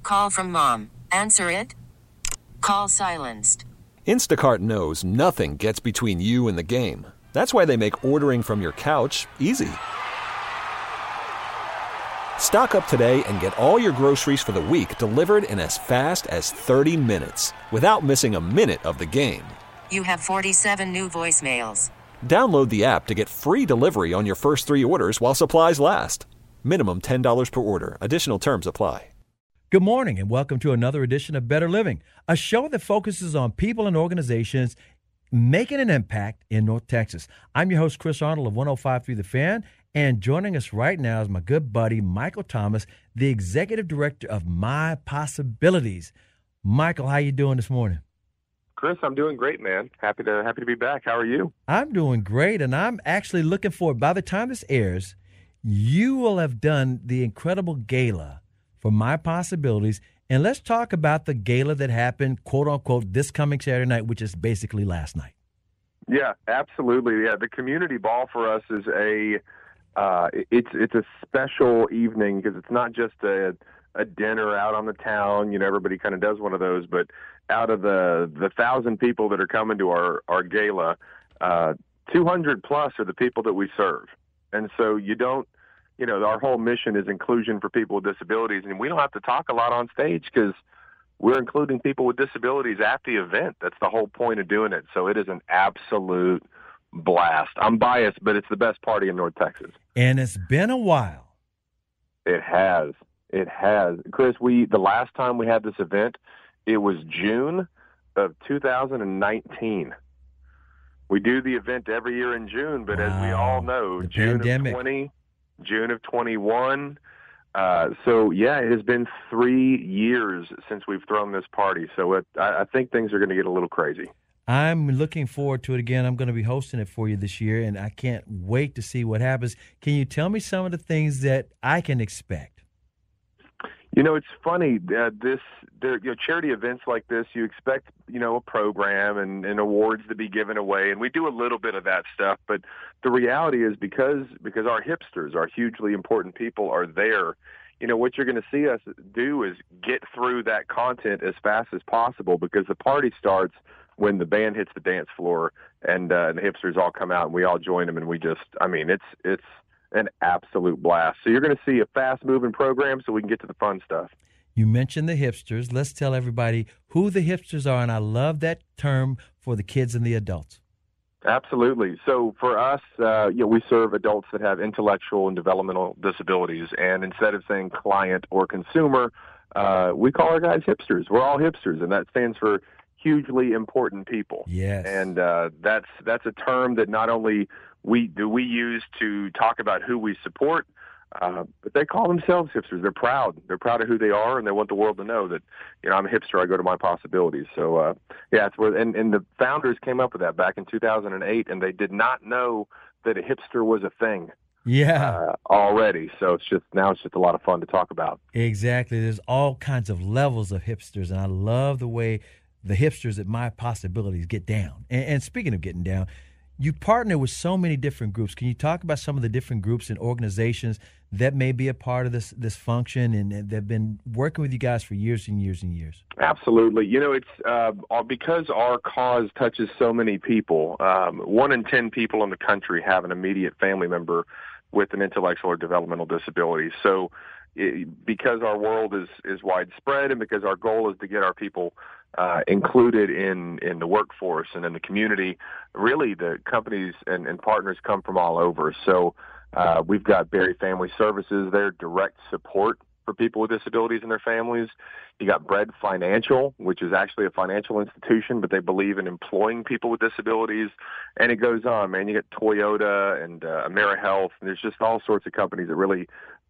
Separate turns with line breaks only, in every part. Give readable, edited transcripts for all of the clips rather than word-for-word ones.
Call from mom. Answer it. Call silenced.
Instacart knows nothing gets between you and the game. That's why they make ordering from your couch easy. Stock up today and get all your groceries for the week delivered in as fast as 30 minutes without missing a minute of the game.
You have 47 new voicemails.
Download the app to get free delivery on your first 3 orders while supplies last. Minimum $10 per order. Additional terms apply.
Good morning and welcome to another edition of Better Living, a show that focuses on people and organizations making an impact in North Texas. I'm your host, Chris Arnold of 105.3 The Fan, and joining us right now is my good buddy, Michael Thomas, the Executive Director of My Possibilities. Michael, how you doing this morning?
Chris, I'm doing great, man. Happy to be back. How are you?
I'm doing great, and I'm actually looking forward. By the time this airs, you will have done the incredible gala for My Possibilities. And let's talk about the gala that happened, quote unquote, this coming Saturday night, which is basically last night.
Yeah, absolutely. Yeah, the community ball for us is it's a special evening because it's not just a dinner out on the town. You know, everybody kind of does one of those, but out of the 1,000 people that are coming to our gala, 200 plus are the people that we serve. And so our whole mission is inclusion for people with disabilities, and we don't have to talk a lot on stage because we're including people with disabilities at the event. That's the whole point of doing it. So it is an absolute blast. I'm biased, but it's the best party in North Texas.
And it's been a while.
It has. Chris, the last time we had this event, it was June of 2019. We do the event every year in June, but as we all know, June
pandemic.
of 20, June of 21. So, yeah, it has been 3 years since we've thrown this party. So I think things are going to get a little crazy.
I'm looking forward to it again. I'm going to be hosting it for you this year, and I can't wait to see what happens. Can you tell me some of the things that I can expect?
You know, it's funny. Charity events like this, you expect, a program and awards to be given away, and we do a little bit of that stuff. But the reality is because our hipsters, our hugely important people, are there, what you're going to see us do is get through that content as fast as possible because the party starts when the band hits the dance floor and the hipsters all come out and we all join them, and it's an absolute blast. So you're going to see a fast-moving program so we can get to the fun stuff.
You mentioned the hipsters. Let's tell everybody who the hipsters are, and I love that term for the kids and the adults.
Absolutely. So for us, we serve adults that have intellectual and developmental disabilities, and instead of saying client or consumer, we call our guys hipsters. We're all hipsters, and that stands for hugely important people.
Yes.
And that's a term that not only we use to talk about who we support, but they call themselves hipsters. They're proud. They're proud of who they are, and they want the world to know that, I'm a hipster. I go to My Possibilities. So, it's where, and the founders came up with that back in 2008, and they did not know that a hipster was a thing.
Yeah.
Already. So it's just a lot of fun to talk about.
Exactly. There's all kinds of levels of hipsters, and I love the way the hipsters at My Possibilities get down. And speaking of getting down, you partner with so many different groups. Can you talk about some of the different groups and organizations that may be a part of this function and they've been working with you guys for years and years and years?
Absolutely. It's because our cause touches so many people. 1 in 10 people in the country have an immediate family member with an intellectual or developmental disability. So because our world is widespread and because our goal is to get our people included in the workforce and in the community, really the companies and partners come from all over. So we've got Berry Family Services, their direct support for people with disabilities and their families. You got Bread Financial, which is actually a financial institution, but they believe in employing people with disabilities. And it goes on, man. You get Toyota and AmeriHealth, and there's just all sorts of companies that really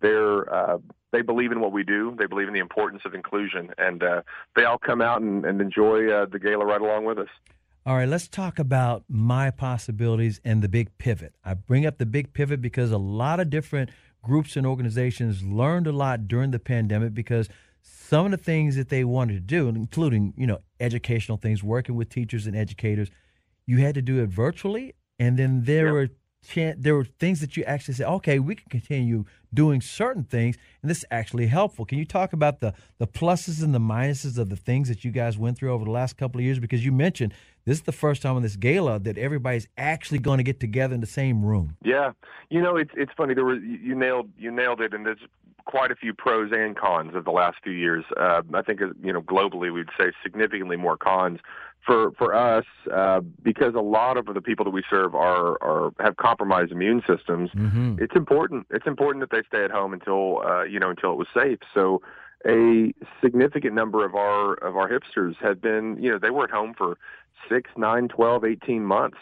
they believe in what we do. They believe in the importance of inclusion, and they all come out and enjoy the gala right along with us.
All right, let's talk about My Possibilities and the Big Pivot. I bring up the Big Pivot because a lot of different groups and organizations learned a lot during the pandemic because some of the things that they wanted to do, including, educational things, working with teachers and educators, you had to do it virtually. And then there were there were things that you actually said, okay, we can continue doing certain things, and this is actually helpful. Can you talk about the pluses and the minuses of the things that you guys went through over the last couple of years? Because you mentioned this is the first time on this gala that everybody's actually going to get together in the same room.
Yeah, it's funny. You nailed it, and there's quite a few pros and cons of the last few years. I think globally we'd say significantly more cons for us because a lot of the people that we serve have compromised immune systems. Mm-hmm. It's important that they stay at home until it was safe. So a significant number of our hipsters had been, they were at home for 6, 9, 12, 18 months.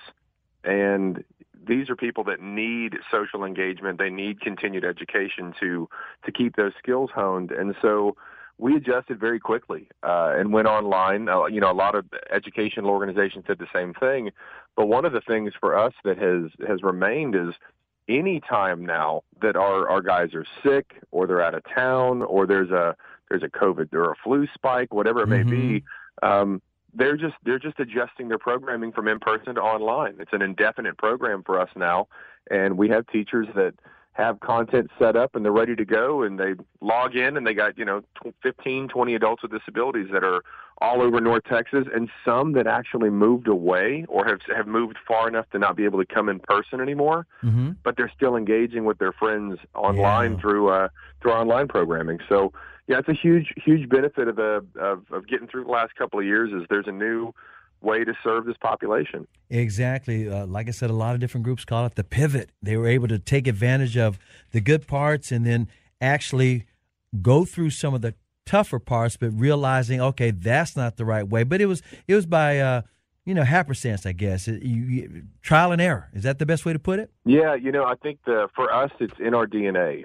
And these are people that need social engagement. They need continued education to keep those skills honed. And so we adjusted very quickly and went online. A lot of educational organizations did the same thing. But one of the things for us that has remained is any time now that our guys are sick or they're out of town or there's a COVID or a flu spike, whatever it may be, they're just adjusting their programming from in-person to online. It's an indefinite program for us now, and we have teachers that have content set up and they're ready to go, and they log in and they got 15, 20 adults with disabilities that are all over North Texas, and some that actually moved away or have moved far enough to not be able to come in person anymore, but they're still engaging with their friends online through our online programming. So yeah, it's a huge benefit of getting through the last couple of years is there's a new way to serve this population.
Exactly. Like I said, a lot of different groups call it the pivot. They were able to take advantage of the good parts and then actually go through some of the tougher parts, but realizing, okay, that's not the right way. But it was by happenstance, I guess. Trial and error. Is that the best way to put it?
Yeah, I think for us, it's in our DNA.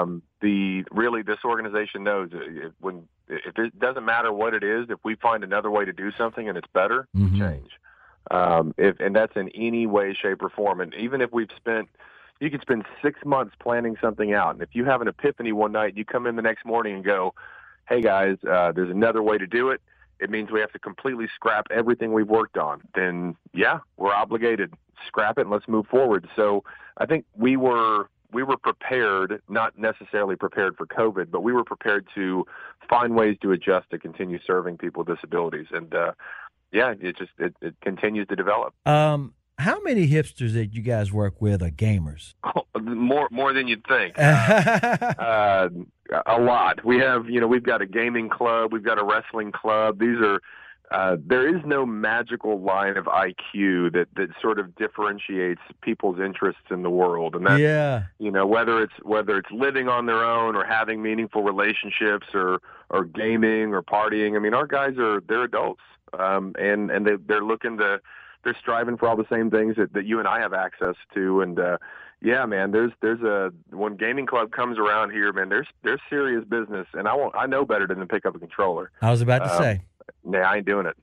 This organization knows if it doesn't matter what it is, if we find another way to do something and it's better, we change. And that's in any way, shape, or form. And even if you could spend 6 months planning something out, and if you have an epiphany one night, you come in the next morning and go, hey guys, there's another way to do it. It means we have to completely scrap everything we've worked on. Then, yeah, we're obligated. Scrap it and let's move forward. So I think we were prepared, not necessarily prepared for COVID, but we were prepared to find ways to adjust to continue serving people with disabilities. And, it continues to develop.
How many hipsters that you guys work with are gamers?
More than you'd think. A lot. We have, we've got a gaming club, we've got a wrestling club. These are, there is no magical line of IQ that sort of differentiates people's interests in the world. And that's, whether it's living on their own or having meaningful relationships or gaming or partying. I mean, our guys they're adults, and they're striving for all the same things that you and I have access to. And, man, there's when gaming club comes around here, man, there's serious business, and I know better than to pick up a controller.
I was about to say.
Nah, I ain't doing it.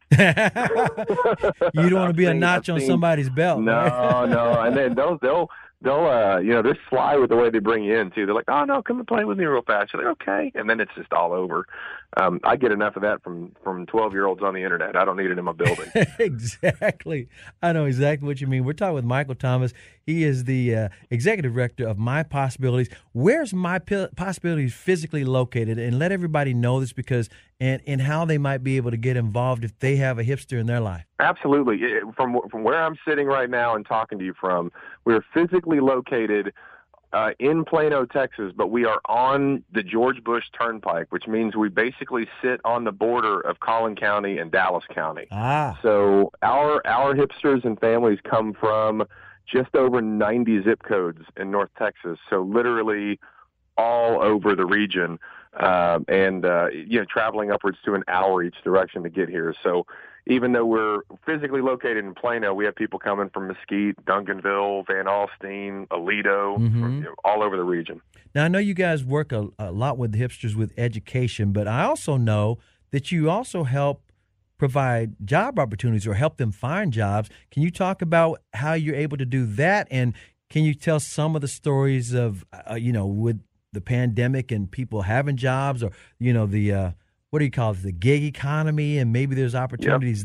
You don't want to be a notch on somebody's belt.
No,
right?
No. And then they'll they're sly with the way they bring you in too. They're like, oh no, come and play with me real fast. You're like, okay. And then it's just all over. I get enough of that from 12-year-olds on the internet. I don't need it in my building.
Exactly. I know exactly what you mean. We're talking with Michael Thomas. He is the executive director of My Possibilities. Where's My Possibilities physically located? And let everybody know this because and how they might be able to get involved if they have a hipster in their life.
Absolutely. From where I'm sitting right now and talking to you from, we're physically located in Plano, Texas, but we are on the George Bush Turnpike, which means we basically sit on the border of Collin County and Dallas County. So our hipsters and families come from just over 90 zip codes in North Texas, so literally all over the region, and traveling upwards to an hour each direction to get here. So even though we're physically located in Plano, we have people coming from Mesquite, Duncanville, Van Alstyne, Aledo, from, all over the region.
Now, I know you guys work a lot with the hipsters with education, but I also know that you also help provide job opportunities or help them find jobs. Can you talk about how you're able to do that? And can you tell some of the stories of, with the pandemic and people having jobs or, the what do you call it, the gig economy, and maybe there's opportunities there?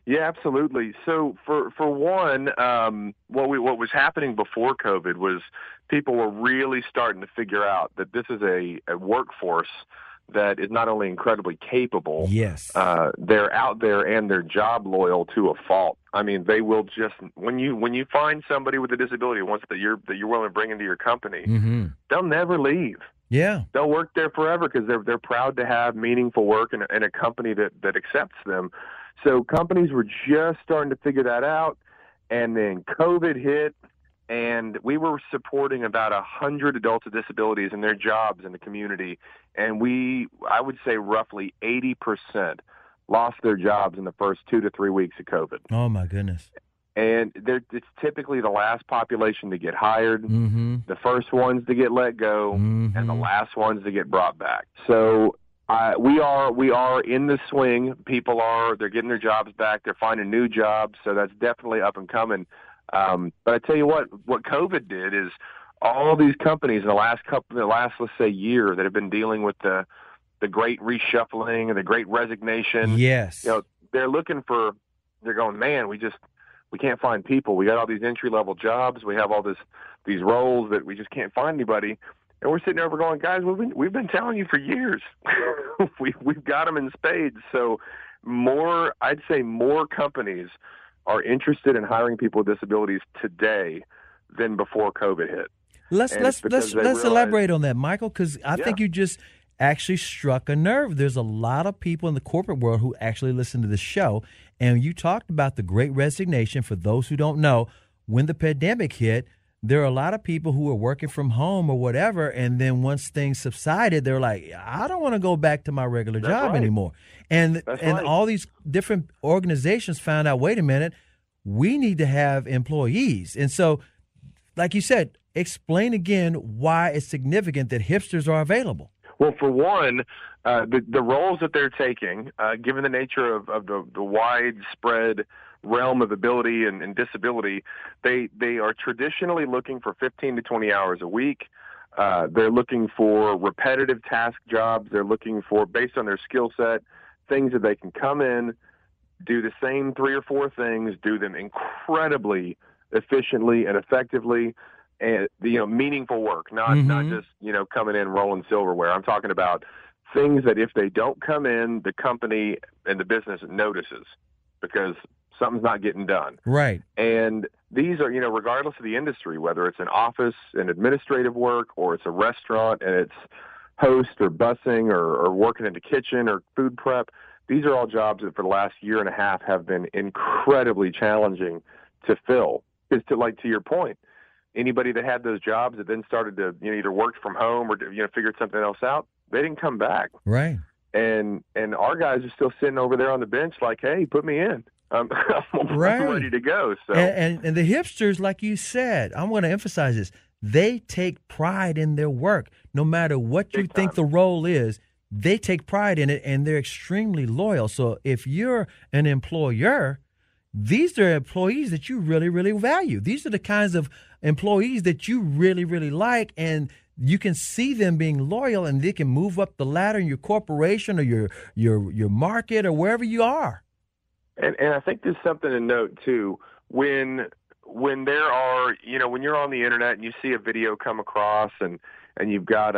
Yeah, absolutely. So for one, what was happening before COVID was people were really starting to figure out that this is a workforce that is not only incredibly capable,
Yes.
they're out there and they're job loyal to a fault. I mean, they will just when you find somebody with a disability once that you're willing to bring into your company,
Mm-hmm.
they'll never leave.
Yeah.
They'll work there forever because they're proud to have meaningful work and a company that accepts them. So companies were just starting to figure that out, and then COVID hit, and we were supporting about 100 adults with disabilities in their jobs in the community, and I would say roughly 80% lost their jobs in the first 2 to 3 weeks of COVID.
Oh, my goodness.
And it's typically the last population to get hired,
Mm-hmm.
the first ones to get let go,
Mm-hmm.
and the last ones to get brought back. So we are in the swing. They're getting their jobs back. They're finding new jobs. So that's definitely up and coming. But I tell you what COVID did is all these companies in the last let's say year that have been dealing with the great reshuffling and the great resignation.
Yes.
They're going, man, we can't find people. We got all these entry-level jobs. We have all these roles that we just can't find anybody. And we're sitting over going, guys, we've been telling you for years. We've got them in spades. So I'd say more companies are interested in hiring people with disabilities today than before COVID hit.
Let's elaborate on that, Michael, because I think you just actually struck a nerve. There's a lot of people in the corporate world who actually listen to the show, and you talked about the Great Resignation. For those who don't know, when the pandemic hit, there are a lot of people who were working from home or whatever, and then once things subsided, they're like, I don't want to go back to my regular job anymore. And all these different organizations found out, wait a minute, we need to have employees. And so, like you said, explain again why it's significant that hipsters are available.
Well, for one, the roles that they're taking, given the nature of the widespread realm of ability and disability, they are traditionally looking for 15 to 20 hours a week. They're looking for repetitive task jobs. They're looking for, based on their skill set, things that they can come in, do the same 3 or 4 things, do them incredibly efficiently and effectively, and meaningful work, not just coming in rolling silverware. I'm talking about things that if they don't come in, the company and the business notices because something's not getting done.
Right.
And these are, regardless of the industry, whether it's an office and administrative work or it's a restaurant and it's host or busing or working in the kitchen or food prep, these are all jobs that for the last year and a half have been incredibly challenging to fill. Because to your point, anybody that had those jobs that then started to either worked from home or figured something else out, they didn't come back.
Right.
And our guys are still sitting over there on the bench like, hey, put me in. I'm ready to go. So
and the hipsters, like you said, I'm going to emphasize this. They take pride in their work. No matter what you think the role is, they take pride in it, and they're extremely loyal. So if you're an employer, these are employees that you really, really value. These are the kinds of employees that you really, really like, and you can see them being loyal, and they can move up the ladder in your corporation or your market or wherever you are.
And I think there's something to note too when there are when you're on the internet and you see a video come across and you've got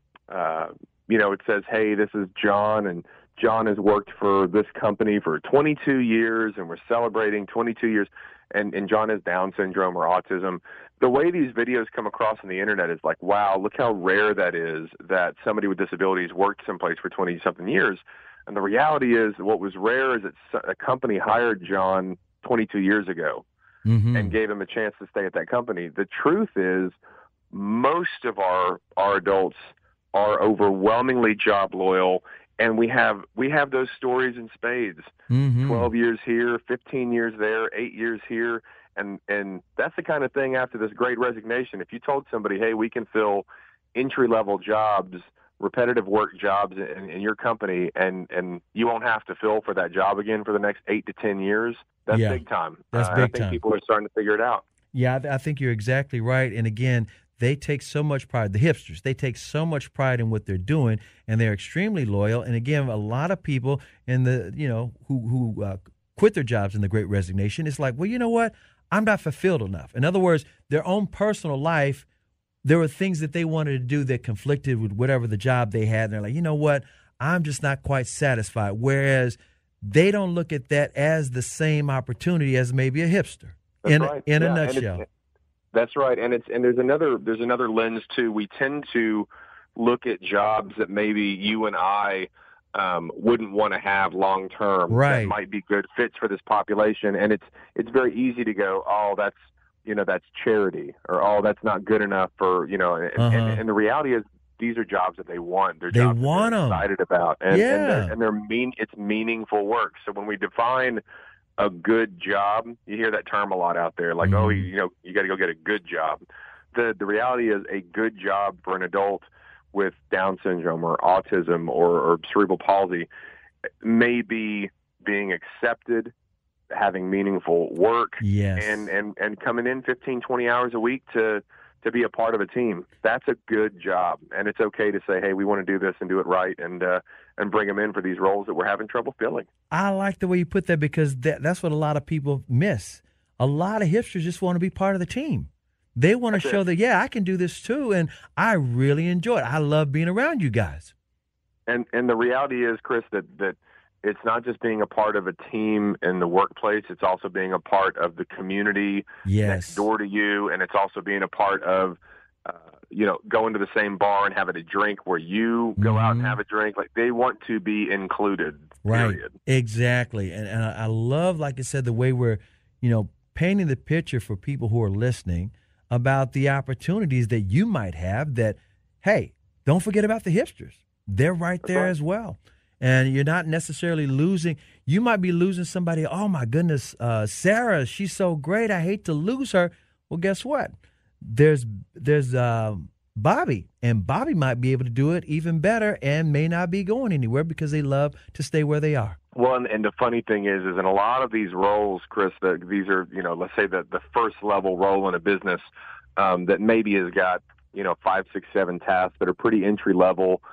it says, hey, this is John, and John has worked for this company for 22 years, and we're celebrating 22 years, and John has Down syndrome or autism. The way these videos come across on the internet is like, wow, look how rare that is that somebody with disabilities worked someplace for 20-something years. And the reality is what was rare is that a company hired John 22 years ago and gave him a chance to stay at that company. The truth is most of our adults are overwhelmingly job loyal, and we have those stories in spades. 12 years here, 15 years there, 8 years here, and that's the kind of thing after this Great Resignation. If you told somebody, hey, we can fill entry-level jobs, repetitive work jobs in your company, and you won't have to fill for that job again for the next 8 to 10 years, that's big time.
That's big
I think
time.
people are starting to figure it out.
Yeah, I think you're exactly right. And again, they take so much pride, the hipsters, they take so much pride in what they're doing, and they're extremely loyal. And again, a lot of people in the, who quit their jobs in the Great Resignation. It's like, well, you know what? I'm not fulfilled enough. In other words, their own personal life, there were things that they wanted to do that conflicted with whatever the job they had. And they're like, you know what? I'm just not quite satisfied. Whereas they don't look at that as the same opportunity as maybe a hipster. In a nutshell.
That's right. And there's another lens too. We tend to look at jobs that maybe you and I wouldn't want to have long term.
Right.
That might be good fits for this population. And it's very easy to go, oh, that's charity, or oh, that's not good enough for, and the reality is these are jobs that they want. They're jobs that they're excited about. And it's meaningful work. So when we define a good job, you hear that term a lot out there, like, oh, you got to go get a good job. The reality is a good job for an adult with Down syndrome or autism or cerebral palsy may be being accepted, having meaningful work,
yes,
and coming in 15, 20 hours a week to be a part of a team. That's a good job. And it's okay to say, hey, we want to do this and do it right, and bring them in for these roles that we're having trouble filling.
I like the way you put that, because that's what a lot of people miss. A lot of hipsters just want to be part of the team. They want to show that, I can do this too, and I really enjoy it. I love being around you guys.
And the reality is, Chris, that it's not just being a part of a team in the workplace. It's also being a part of the community next door to you, and it's also being a part of, going to the same bar and having a drink where you go out and have a drink. Like, they want to be included. Period.
Right. Exactly. And I love, like I said, the way we're, painting the picture for people who are listening about the opportunities that you might have. That, hey, don't forget about the hipsters. They're right there as well. And you're not necessarily losing. You might be losing somebody. Oh, my goodness, Sarah, she's so great. I hate to lose her. Well, guess what? There's Bobby, and Bobby might be able to do it even better and may not be going anywhere because they love to stay where they are.
Well, and the funny thing is in a lot of these roles, Chris, these are, let's say the first level role in a business that maybe has got, 5, 6, 7 tasks that are pretty entry level.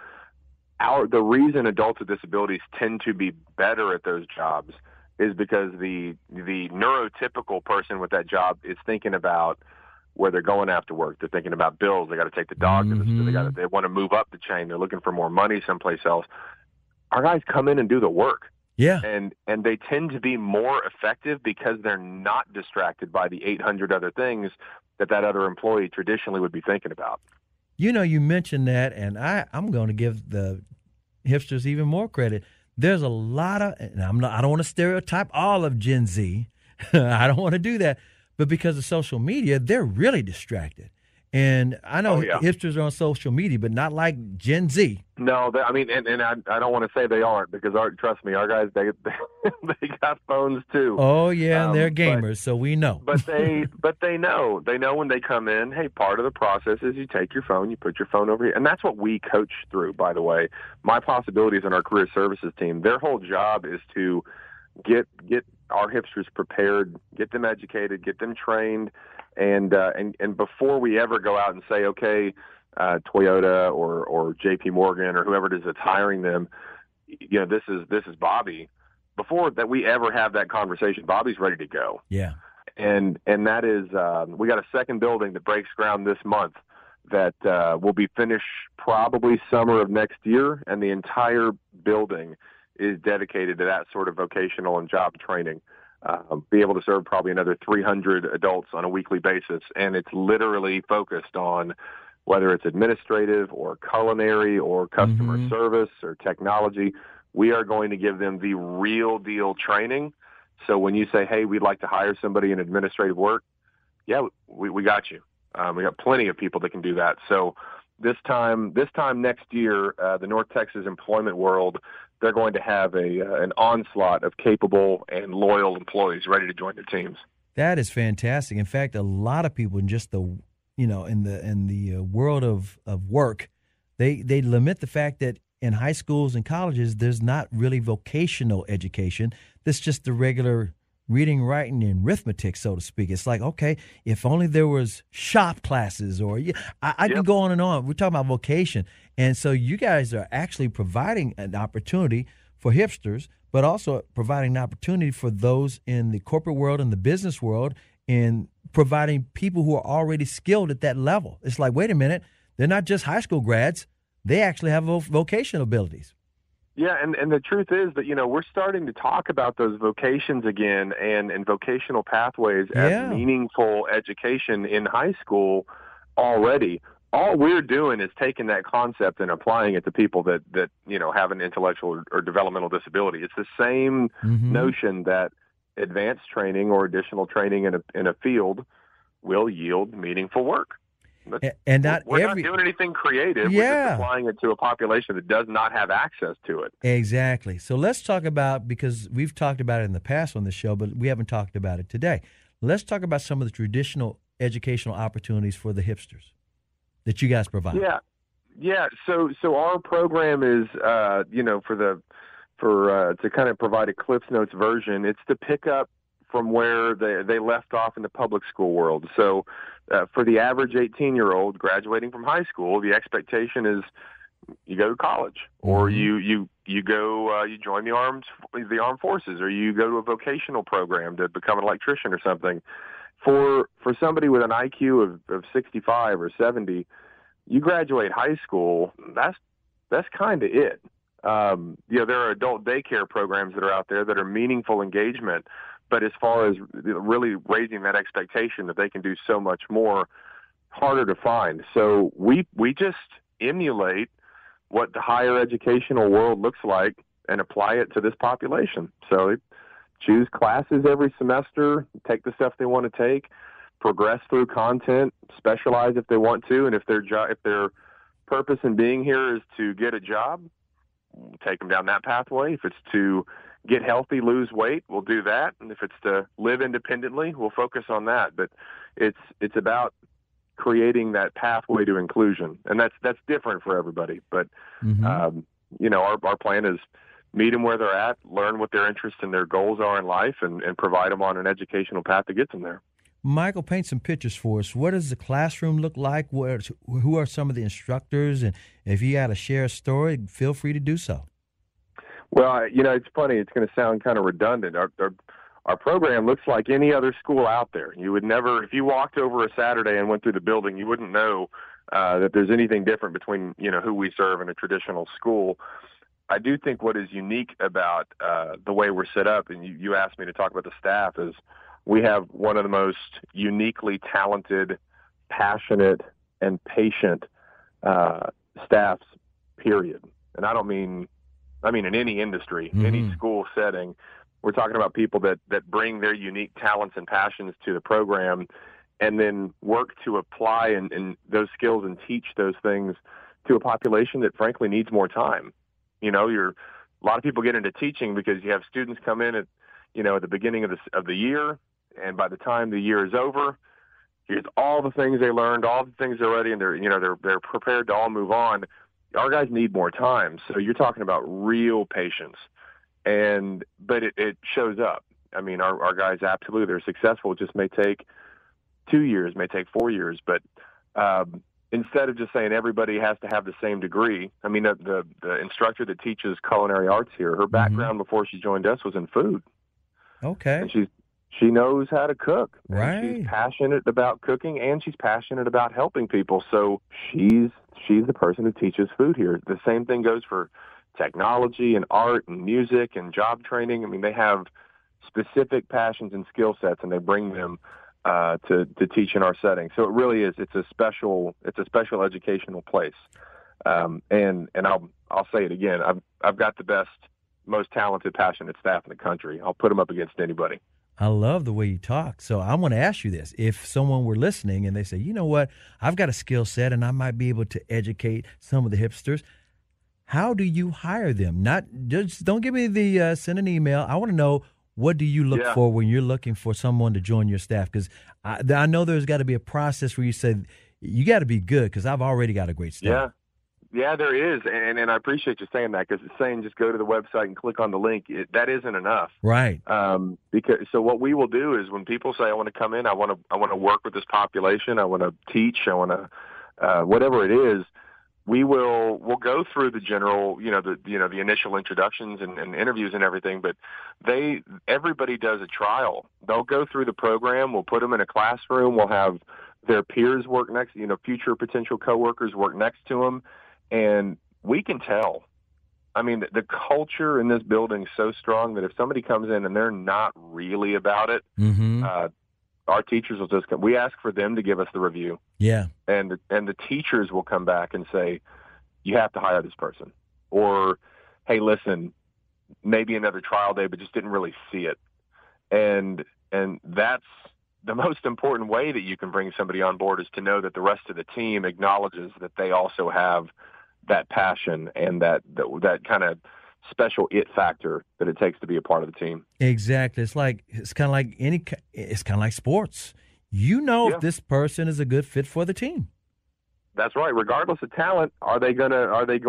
The reason adults with disabilities tend to be better at those jobs is because the neurotypical person with that job is thinking about where they're going after work. They're thinking about bills. They got to take the dog to the store. They want to move up the chain. They're looking for more money someplace else. Our guys come in and do the work.
Yeah.
And they tend to be more effective because they're not distracted by the 800 other things that other employee traditionally would be thinking about.
You mentioned that, and I'm going to give the hipsters even more credit. There's a lot of, and I don't want to stereotype all of Gen Z. I don't want to do that. But because of social media, they're really distracted. And I know hipsters are on social media, but not like Gen Z.
No, and I don't want to say they aren't, because trust me, our guys, they got phones too.
Oh yeah, and they're gamers, so we know.
But they know when they come in. Hey, part of the process is you take your phone, you put your phone over here, and that's what we coach through. By the way, My Possibilities and our career services team, their whole job is to get our hipsters prepared, get them educated, get them trained. And before we ever go out and say, okay, Toyota or J.P. Morgan or whoever it is that's hiring them, this is Bobby. Before that we ever have that conversation, Bobby's ready to go.
Yeah.
And that is, we got a second building that breaks ground this month that will be finished probably summer of next year, and the entire building is dedicated to that sort of vocational and job training. Be able to serve probably another 300 adults on a weekly basis. And it's literally focused on whether it's administrative or culinary or customer service or technology. We are going to give them the real deal training. So when you say, hey, we'd like to hire somebody in administrative work, yeah, we got you. We got plenty of people that can do that. So this time next year, the North Texas employment world, they're going to have an onslaught of capable and loyal employees ready to join their teams.
That is fantastic. In fact, a lot of people in just the in the world of work, they lament the fact that in high schools and colleges there's not really vocational education. That's just the regular reading, writing, and arithmetic, so to speak. It's like, okay, if only there was shop classes, or I can go on and on. We're talking about vocation. And so you guys are actually providing an opportunity for hipsters, but also providing an opportunity for those in the corporate world and the business world in providing people who are already skilled at that level. It's like, wait a minute, they're not just high school grads. They actually have vocational abilities.
Yeah, and the truth is that, we're starting to talk about those vocations again and vocational pathways as meaningful education in high school already. All we're doing is taking that concept and applying it to people that have an intellectual or developmental disability. It's the same notion that advanced training or additional training in a field will yield meaningful work.
And
we're not doing anything creative. We're just applying it to a population that does not have access to it.
Exactly. So let's talk about, because we've talked about it in the past on the show, but we haven't talked about it today. Let's talk about some of the traditional educational opportunities for the hipsters that you guys provide.
Yeah. So our program is, to kind of provide a Cliff's Notes version. It's to pick up from where they left off in the public school world. So for the average 18-year-old graduating from high school, the expectation is you go to college, or you go you join the armed forces, or you go to a vocational program to become an electrician or something. For somebody with an IQ of 65 or 70, you graduate high school. That's kind of it. There are adult daycare programs that are out there that are meaningful engagement. But as far as really raising that expectation that they can do so much more, harder to find. So we just emulate what the higher educational world looks like and apply it to this population. So they choose classes every semester, take the stuff they want to take, progress through content, specialize if they want to, and if their purpose in being here is to get a job, we'll take them down that pathway. If it's to get healthy, lose weight, we'll do that. And if it's to live independently, we'll focus on that. But it's about creating that pathway to inclusion. And that's different for everybody. But, our plan is meet them where they're at, learn what their interests and their goals are in life, and provide them on an educational path that gets them there.
Michael, paint some pictures for us. What does the classroom look like? Who are some of the instructors? And if you got to share a story, feel free to do so.
Well, it's funny. It's going to sound kind of redundant. Our program looks like any other school out there. You would never, if you walked over a Saturday and went through the building, you wouldn't know that there's anything different between, who we serve in a traditional school. I do think what is unique about the way we're set up, and you asked me to talk about the staff, is we have one of the most uniquely talented, passionate, and patient staffs, period. And I mean in any industry, any school setting, we're talking about people that bring their unique talents and passions to the program and then work to apply and those skills and teach those things to a population that frankly needs more time. A lot of people get into teaching because you have students come in at the beginning of the year, and by the time the year is over, here's all the things they learned, all the things they're ready, and they're prepared to all move on. Our guys need more time. So you're talking about real patience. But it shows up. I mean, our guys absolutely, they're successful. It just may take 2 years, may take 4 years. But instead of just saying everybody has to have the same degree, I mean, the instructor that teaches culinary arts here, her background before she joined us was in food.
Okay.
And she knows how to cook.
Right.
She's passionate about cooking, and she's passionate about helping people. So she's the person who teaches food here. The same thing goes for technology and art and music and job training. I mean, they have specific passions and skill sets, and they bring them to teach in our setting. So it really is. It's a special educational place. And I'll say it again. I've got the best, most talented, passionate staff in the country. I'll put them up against anybody.
I love the way you talk. So I want to ask you this. If someone were listening and they say, you know what, I've got a skill set and I might be able to educate some of the hipsters, how do you hire them? Not just don't give me the send an email. I want to know, what do you look for when you're looking for someone to join your staff? Because I know there's got to be a process where you say, you got to be good because I've already got a great staff.
Yeah, there is, and I appreciate you saying that, because it's saying just go to the website and click on the link. That isn't enough,
right?
So what we will do is when people say, "I want to come in, I want to work with this population, I want to teach, I want to whatever it is," we'll go through the general, the initial introductions and interviews and everything, but everybody does a trial. They'll go through the program. We'll put them in a classroom. We'll have their peers work next, future potential coworkers work next to them, and we can tell. I mean, the culture in this building is so strong that if somebody comes in and they're not really about it, our teachers will just come. We ask for them to give us the review.
Yeah.
And the teachers will come back and say, you have to hire this person. Or, hey, listen, maybe another trial day, but just didn't really see it. And that's the most important way that you can bring somebody on board, is to know that the rest of the team acknowledges that they also have that passion and that kind of special it factor that it takes to be a part of the team.
Exactly. It's kind of like sports. If this person is a good fit for the team.
That's right. Regardless of talent, are they going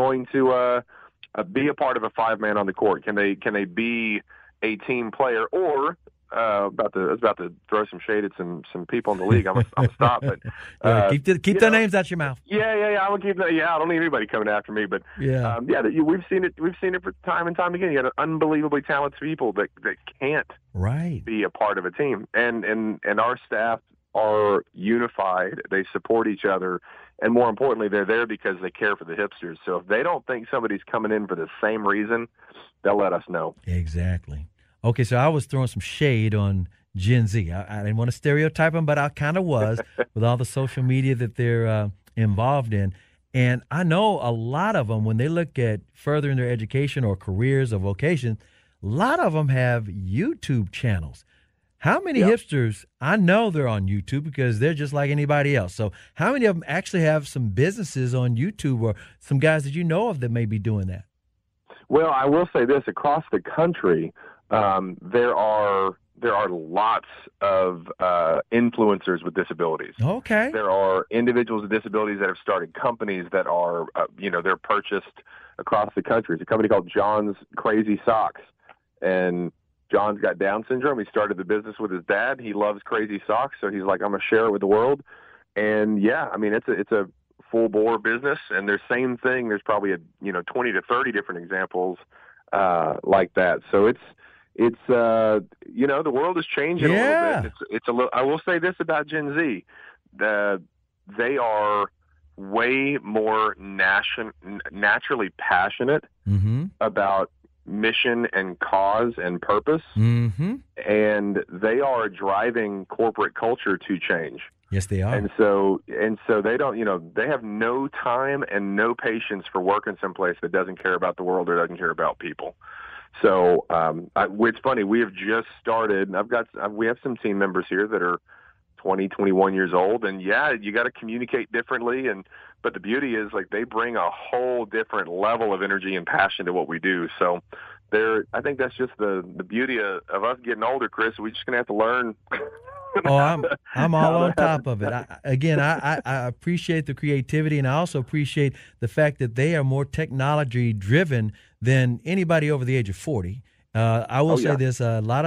to be a part of a 5-man on the court? Can they be a team player? Or I was about to throw some shade at some people in the league. I'm gonna stop, but
keep their names out your mouth.
Yeah. I will keep that. Yeah, I don't need anybody coming after me. But we've seen it. We've seen it for time and time again. You got unbelievably talented people that can't be a part of a team, and our staff are unified. They support each other, and more importantly, they're there because they care for the hipsters. So if they don't think somebody's coming in for the same reason, they'll let us know.
Exactly. Okay, so I was throwing some shade on Gen Z. I didn't want to stereotype them, but I kind of was with all the social media that they're involved in. And I know a lot of them, when they look at furthering their education or careers or vocation, a lot of them have YouTube channels. How many hipsters, I know they're on YouTube because they're just like anybody else. So how many of them actually have some businesses on YouTube, or some guys that you know of that may be doing that?
Well, I will say this, across the country, there are lots of influencers with disabilities.
Okay.
There are individuals with disabilities that have started companies that are, they're purchased across the country. It's a company called John's Crazy Socks, and John's got Down syndrome. He started the business with his dad. He loves crazy socks, so he's like, I'm gonna share it with the world. And it's a full bore business. And there's same thing. There's probably 20 to 30 different examples like that. So it's the world is changing a little bit. I will say this about Gen Z: they are way more naturally passionate about mission and cause and purpose, and they are driving corporate culture to change.
Yes, they are.
And so they don't, they have no time and no patience for working someplace that doesn't care about the world or doesn't care about people. So it's funny. We have just started. We have some team members here that are 20, 21 years old, and you got to communicate differently. But the beauty is, like, they bring a whole different level of energy and passion to what we do. So I think that's just the beauty of us getting older, Chris. We're just gonna have to learn.
I'm all on top of it. I appreciate the creativity, and I also appreciate the fact that they are more technology driven than anybody over the age of 40. I will say this: a lot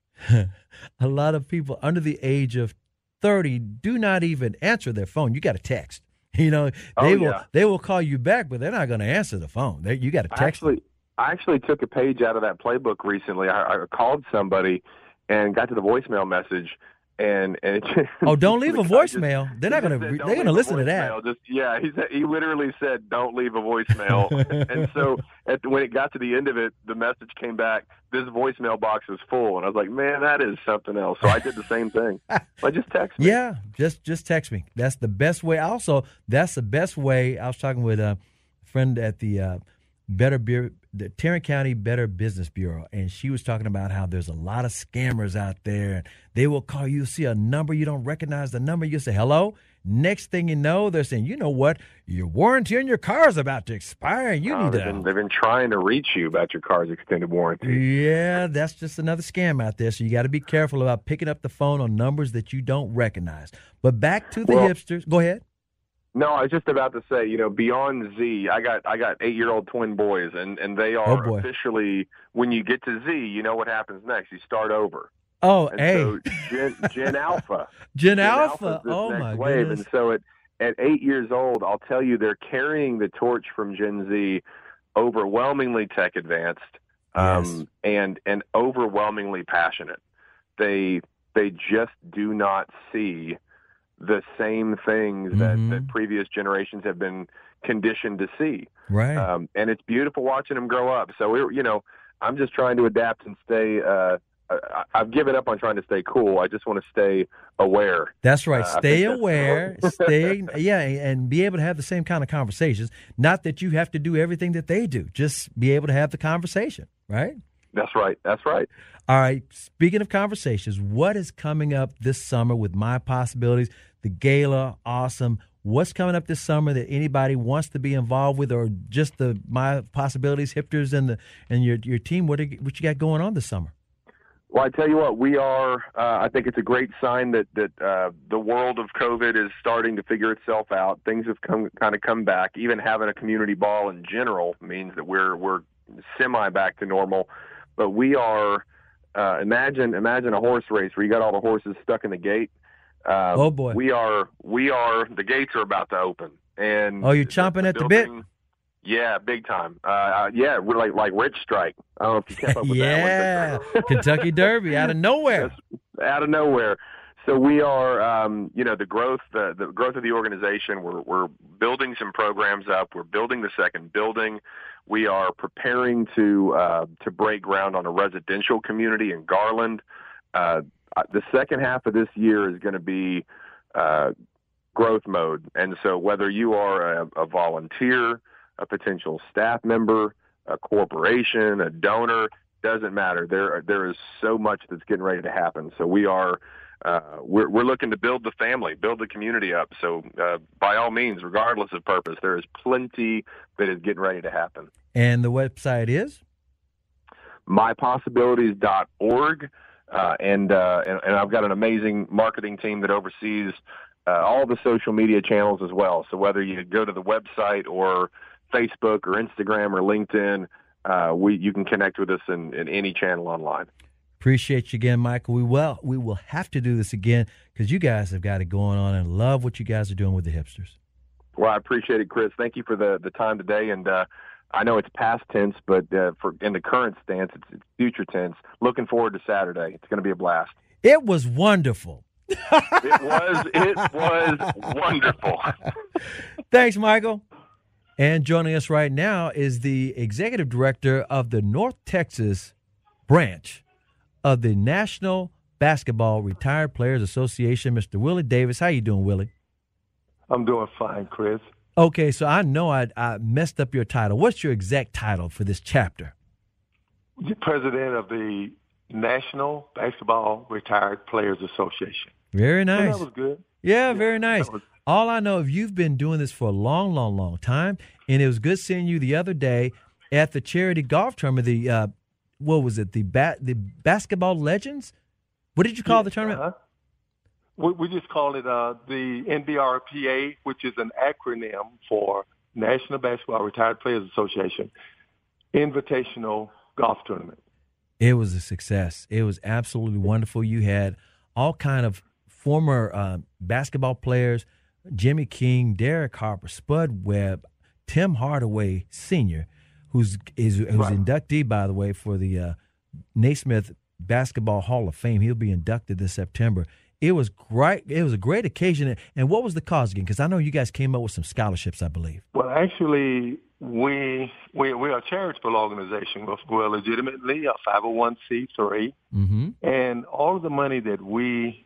of people under the age of 30 do not even answer their phone. You got to text. They will call you back, but they're not going to answer the phone. You got to text.
I actually took a page out of that playbook recently. I called somebody and got to the voicemail message. And
don't leave a voicemail. They're not going to. They're going to listen to that.
He literally said, "Don't leave a voicemail." And so when it got to the end of it, the message came back, "This voicemail box is full." And I was like, "Man, that is something else." So I did the same thing. I just text me.
Yeah, just text me. That's the best way. Also, that's the best way. I was talking with a friend at the the Tarrant County Better Business Bureau, and she was talking about how there's a lot of scammers out there. They will call you, see a number, you don't recognize the number, you say hello. Next thing you know, they're saying, you know what, your warranty on your car is about to expire. They've
been trying to reach you about your car's extended warranty.
Yeah, that's just another scam out there. So you got to be careful about picking up the phone on numbers that you don't recognize. But back to the hipsters. Go ahead.
No, I was just about to say, beyond Z, I got 8-year-old twin boys, and they are officially, when you get to Z, you know what happens next. You start over.
Oh,
and so Gen Alpha.
Gen Alpha. Oh, my goodness.
And so at 8 years old, I'll tell you, they're carrying the torch from Gen Z, overwhelmingly tech advanced, and overwhelmingly passionate. They just do not see the same things that previous generations have been conditioned to see.
Right.
And it's beautiful watching them grow up. So I'm just trying to adapt and stay. I've given up on trying to stay cool. I just want to stay aware.
That's right. Stay aware. And be able to have the same kind of conversations. Not that you have to do everything that they do. Just be able to have the conversation, right?
That's right.
All right. Speaking of conversations, what is coming up this summer with My Possibilities? The gala, awesome. What's coming up this summer that anybody wants to be involved with, or just the My Possibilities hipsters and your team? What you got going on this summer?
Well, I tell you what, we are. I think it's a great sign that the world of COVID is starting to figure itself out. Things have come back. Even having a community ball in general means that we're semi back to normal. But we are. Imagine a horse race where you got all the horses stuck in the gate.
Oh boy,
we are. The gates are about to open, and
you're chomping at the bit.
Yeah, big time. We're like Rich Strike. I don't know if you kept up with that one.
Kentucky Derby out of nowhere.
Out of nowhere. So we are, the growth of the organization. We're building some programs up. We're building the second building. We are preparing to break ground on a residential community in Garland. The second half of this year is going to be growth mode, and so whether you are a volunteer, a potential staff member, a corporation, a donor, doesn't matter. There is so much that's getting ready to happen. So we are we're looking to build the family, build the community up. So by all means, regardless of purpose, there is plenty that is getting ready to happen.
And the website is
mypossibilities.org, and I've got an amazing marketing team that oversees all the social media channels as well. So whether you go to the website or Facebook or Instagram or LinkedIn, you can connect with us in any channel online.
Appreciate you again, Michael. We will have to do this again because you guys have got it going on, and love what you guys are doing with the hipsters.
Well, I appreciate it, Chris. Thank you for the time today, and I know it's past tense, but in the current stance, it's future tense. Looking forward to Saturday. It's going to be a blast.
It was wonderful.
It was wonderful.
Thanks, Michael. And joining us right now is the executive director of the North Texas branch of the National Basketball Retired Players Association, Mr. Willie Davis. How you doing, Willie?
I'm doing fine, Chris.
Okay, so I know I messed up your title. What's your exact title for this chapter?
President of the National Basketball Retired Players Association.
Very nice.
So that was good.
Yeah, very nice. All I know is you've been doing this for a long, long, long time, and it was good seeing you the other day at the charity golf tournament. The what was it? The Basketball Legends? What did you call the tournament?
We just call it the NBRPA, which is an acronym for National Basketball Retired Players Association Invitational Golf Tournament.
It was a success. It was absolutely wonderful. You had all kind of former basketball players, Jimmy King, Derek Harper, Spud Webb, Tim Hardaway Sr., who's inductee, by the way, for the Naismith Basketball Hall of Fame. He'll be inducted this September. It was great. It was a great occasion. And what was the cause again? Because I know you guys came up with some scholarships, I believe.
Well, actually, we're a charitable organization. We're legitimately a 501c3.
Mm-hmm.
And all of the money that we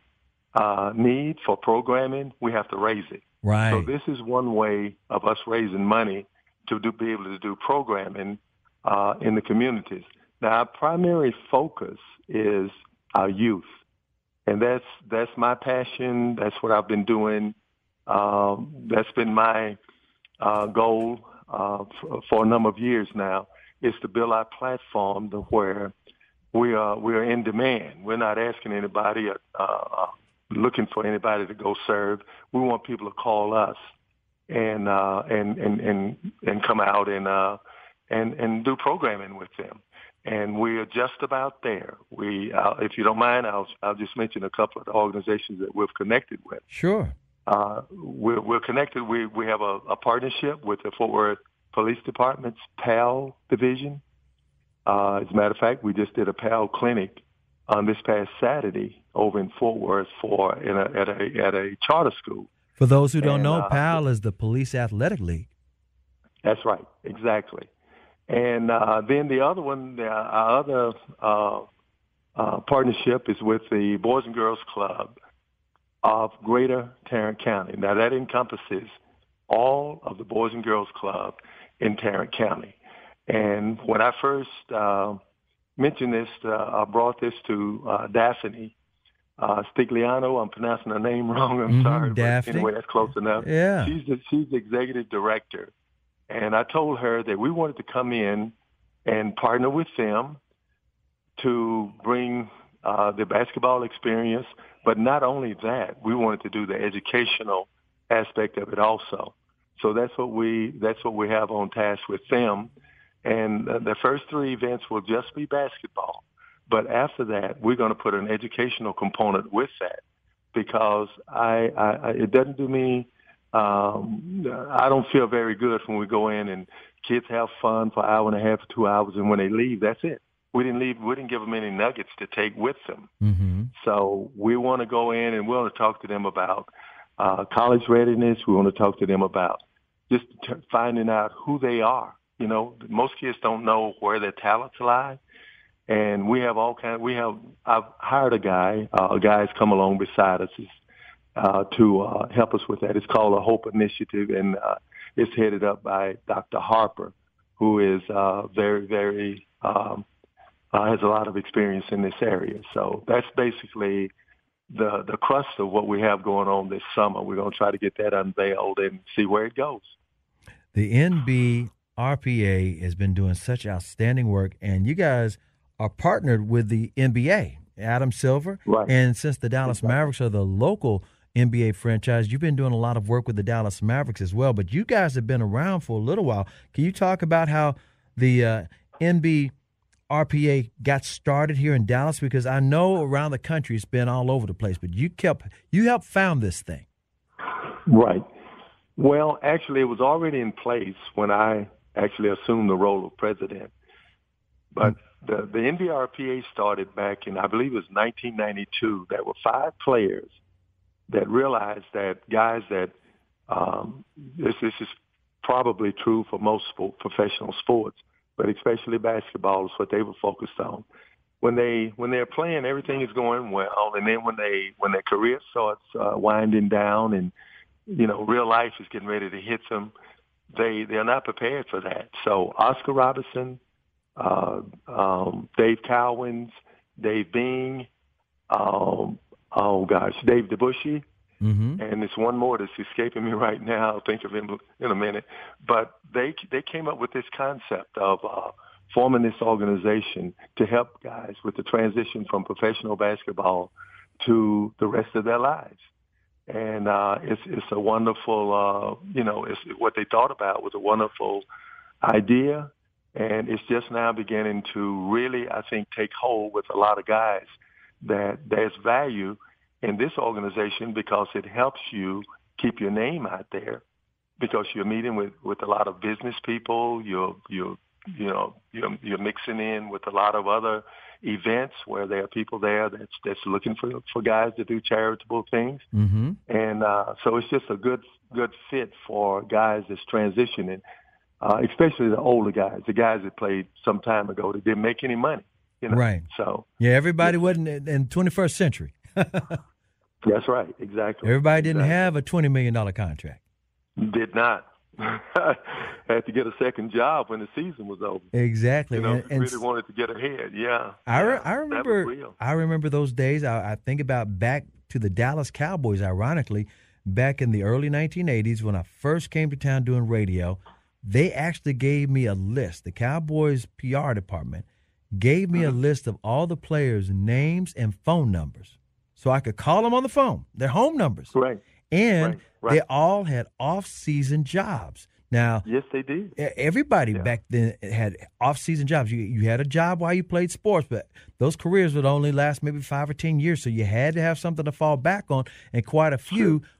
need for programming, we have to raise it.
Right.
So this is one way of us raising money to be able to do programming in the communities. Now, our primary focus is our youth. And that's my passion. That's what I've been doing. That's been my goal for a number of years now, is to build our platform to where we are in demand. We're not asking anybody, looking for anybody to go serve. We want people to call us and come out and do programming with them. And we are just about there. If you don't mind, I'll just mention a couple of the organizations that we've connected with.
Sure.
we're connected. We have a partnership with the Fort Worth Police Department's PAL division. As a matter of fact, we just did a PAL clinic on this past Saturday over in Fort Worth at a charter school.
For those who don't know, PAL is the Police Athletic League.
That's right, exactly. And then the other one, our other partnership is with the Boys and Girls Club of Greater Tarrant County. Now, that encompasses all of the Boys and Girls Club in Tarrant County. And when I first mentioned this, I brought this to Daphne Stigliano. I'm pronouncing her name wrong. I'm sorry.
Daphne.
But anyway, that's close enough.
Yeah.
She's the executive director. And I told her that we wanted to come in and partner with them to bring the basketball experience. But not only that, we wanted to do the educational aspect of it also. So that's what we have on task with them. And the first 3 events will just be basketball. But after that, we're going to put an educational component with that, because it doesn't do me. I don't feel very good when we go in and kids have fun for an hour and a half, 2 hours, and when they leave, that's it. We didn't give them any nuggets to take with them. Mm-hmm. So we want to go in and we want to talk to them about college readiness. We want to talk to them about just finding out who they are. You know, most kids don't know where their talents lie. And we have I've hired a guy, guys come along beside us to help us with that. It's called a Hope Initiative, and it's headed up by Dr. Harper, who is very, very, has a lot of experience in this area. So that's basically the crust of what we have going on this summer. We're going to try to get that unveiled and see where it goes.
The NBRPA has been doing such outstanding work, and you guys are partnered with the NBA, Adam Silver.
Right.
And since the Dallas Mavericks are the local NBA franchise, you've been doing a lot of work with the Dallas Mavericks as well. But you guys have been around for a little while. Can you talk about how the NBRPA got started here in Dallas? Because I know around the country it's been all over the place, but you helped found this thing.
Right. Well, actually, it was already in place when I actually assumed the role of president. But the NBRPA started back in, I believe it was 1992. There were 5 players that realized that guys that this is probably true for most professional sports, but especially basketball is what they were focused on. When they're playing, everything is going well, and then when their career starts winding down, and you know real life is getting ready to hit them, they're not prepared for that. So Oscar Robertson, Dave Cowens, Dave Bing, Dave DeBusschere, and there's one more that's escaping me right now. I'll think of him in a minute. But they came up with this concept of forming this organization to help guys with the transition from professional basketball to the rest of their lives. And it's a wonderful, it's what they thought about was a wonderful idea. And it's just now beginning to really, I think, take hold with a lot of guys that there's value in this organization because it helps you keep your name out there, because you're meeting with a lot of business people. You're mixing in with a lot of other events where there are people there that's looking for guys to do charitable things. Mm-hmm. And so it's just a good fit for guys that's transitioning. Especially the older guys, the guys that played some time ago that didn't make any money. You know?
Right.
So
everybody wasn't in 21st century.
That's right. Exactly.
Everybody didn't have a $20 million contract.
Did not. Had to get a second job when the season was over.
Exactly.
And really wanted to get ahead. Yeah.
I remember those days. I think about back to the Dallas Cowboys, ironically, back in the early 1980s when I first came to town doing radio. They actually gave me a list. The Cowboys PR department gave me a list of all the players' names and phone numbers so I could call them on the phone, their home numbers.
Right.
And they all had off-season jobs. Now,
yes, they did.
Everybody back then had off-season jobs. You had a job while you played sports, but those careers would only last maybe 5 or 10 years, so you had to have something to fall back on, and quite a few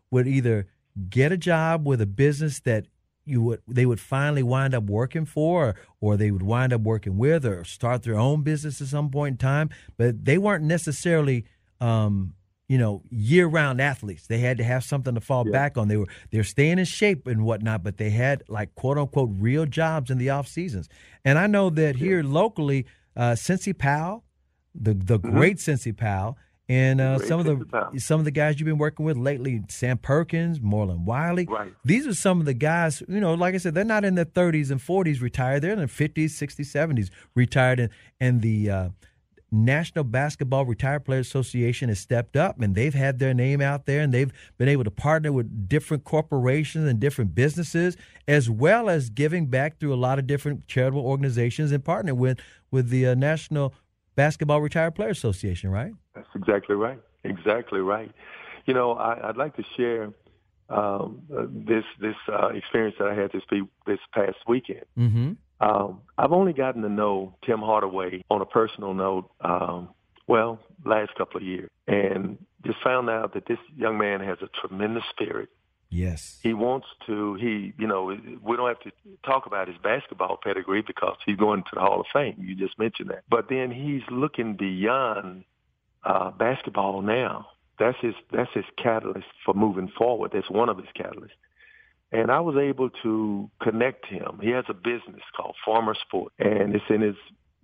would either get a job with a business that they would finally wind up working for, or they would wind up working with, or start their own business at some point in time. But they weren't necessarily, year-round athletes. They had to have something to fall back on. They're staying in shape and whatnot, but they had, like, quote unquote real jobs in the off seasons. And I know that here locally, Cincy Powell, the great Cincy Powell, and some of the guys you've been working with lately, Sam Perkins, Moreland Wiley.
Right.
These are some of the guys, like I said, they're not in their 30s and 40s retired. They're in their 50s, 60s, 70s retired. And the National Basketball Retired Players Association has stepped up, and they've had their name out there, and they've been able to partner with different corporations and different businesses, as well as giving back through a lot of different charitable organizations and partner with the National Basketball Retired Players Association, right?
That's exactly right. Exactly right. I'd like to share this experience that I had this past weekend.
Mm-hmm.
I've only gotten to know Tim Hardaway on a personal note, last couple of years, and just found out that this young man has a tremendous spirit.
Yes.
He wants to, we don't have to talk about his basketball pedigree because he's going to the Hall of Fame. You just mentioned that. But then he's looking beyond basketball now. That's his catalyst for moving forward. That's one of his catalysts. And I was able to connect him. He has a business called Farmer Sport, and it's in his,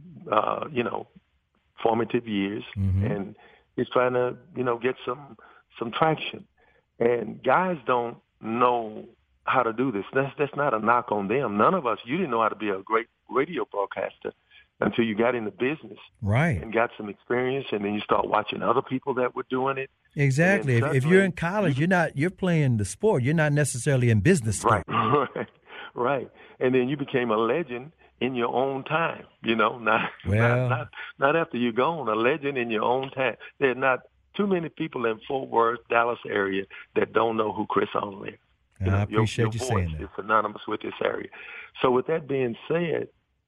formative years, and he's trying to, get some traction. And guys don't know how to do this. That's not a knock on them. None of us, you didn't know how to be a great radio broadcaster until you got into business.
Right.
And got some experience, and then you start watching other people that were doing it.
Exactly. If you're in college, you're playing the sport. You're not necessarily in business.
Right. Right. And then you became a legend in your own time, not after you're gone, a legend in your own time. There are not too many people in Fort Worth, Dallas area that don't know who Chris Arnold is.
I appreciate you saying that.
It's synonymous with this area. So with that being said,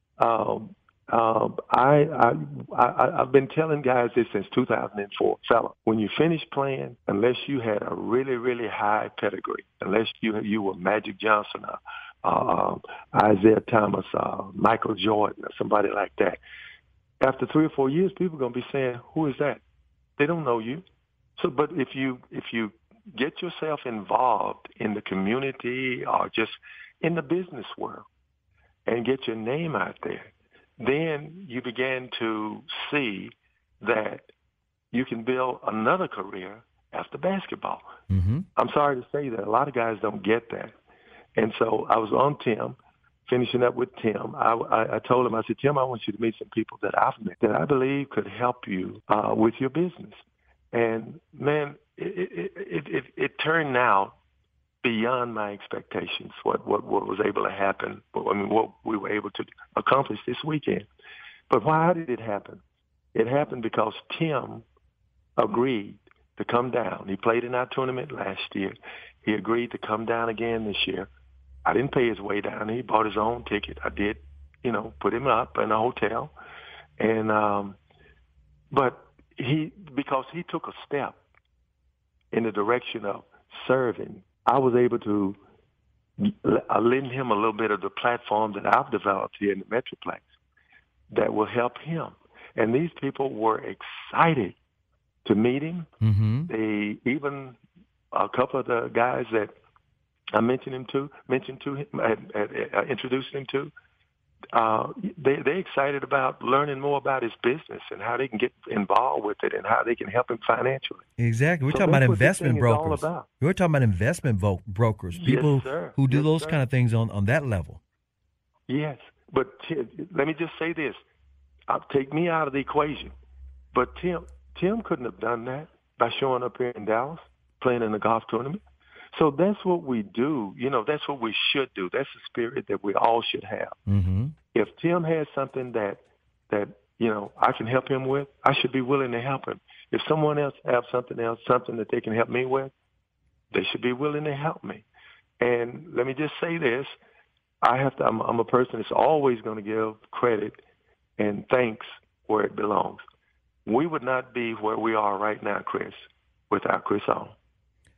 I've been telling guys this since 2004. Fella, when you finish playing, unless you had a really, really high pedigree, unless you were Magic Johnson, Isaiah Thomas, Michael Jordan, or somebody like that, after 3 or 4 years, people are going to be saying, "Who is that?" They don't know you. So, but if you get yourself involved in the community or just in the business world and get your name out there, then you begin to see that you can build another career after basketball.
Mm-hmm.
I'm sorry to say that a lot of guys don't get that. And so I was on Tim, finishing up with Tim. I told him, I said, Tim, I want you to meet some people that I've met that I believe could help you with your business. And, man, it turned out beyond my expectations, what was able to happen, what we were able to accomplish this weekend. But why did it happen? It happened because Tim agreed to come down. He played in our tournament last year. He agreed to come down again this year. I didn't pay his way down. He bought his own ticket. I did, put him up in a hotel. And but because he took a step in the direction of serving, I was able to lend him a little bit of the platform that I've developed here in the Metroplex that will help him. And these people were excited to meet him.
Mm-hmm.
They even, a couple of the guys that I introduced him to, they're excited about learning more about his business and how they can get involved with it and how they can help him financially.
Exactly. We're talking about investment brokers. We're talking about investment brokers, people who do those kind of things on that level.
Yes. But let me just say this. Take me out of the equation. But Tim couldn't have done that by showing up here in Dallas, playing in a golf tournament. So that's what we do. That's what we should do. That's the spirit that we all should have.
Mm-hmm.
If Tim has something that I can help him with, I should be willing to help him. If someone else has something that they can help me with, they should be willing to help me. And let me just say this. I'm a person that's always going to give credit and thanks where it belongs. We would not be where we are right now, Chris, without Chris Arnold.